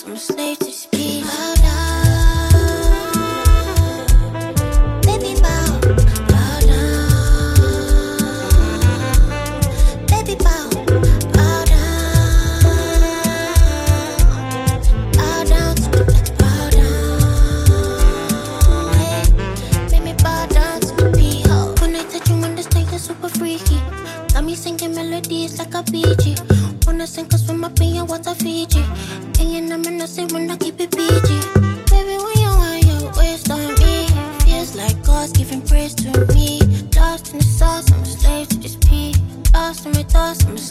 I'm a slave to this beat. Bow down, baby, bow down, baby, bow down to the bow down, hey, make me bow down to the beat. When I touch you, understand you're super freaky. Got me singing melodies like a BG. Wanna sink us from up in your water Fiji. And you know me not say when I keep it PG. Baby, when you want your waist on me, feels like God's giving praise to me. Lost in the sauce, I'm a slave to this beat. Lost in my thoughts, I'm a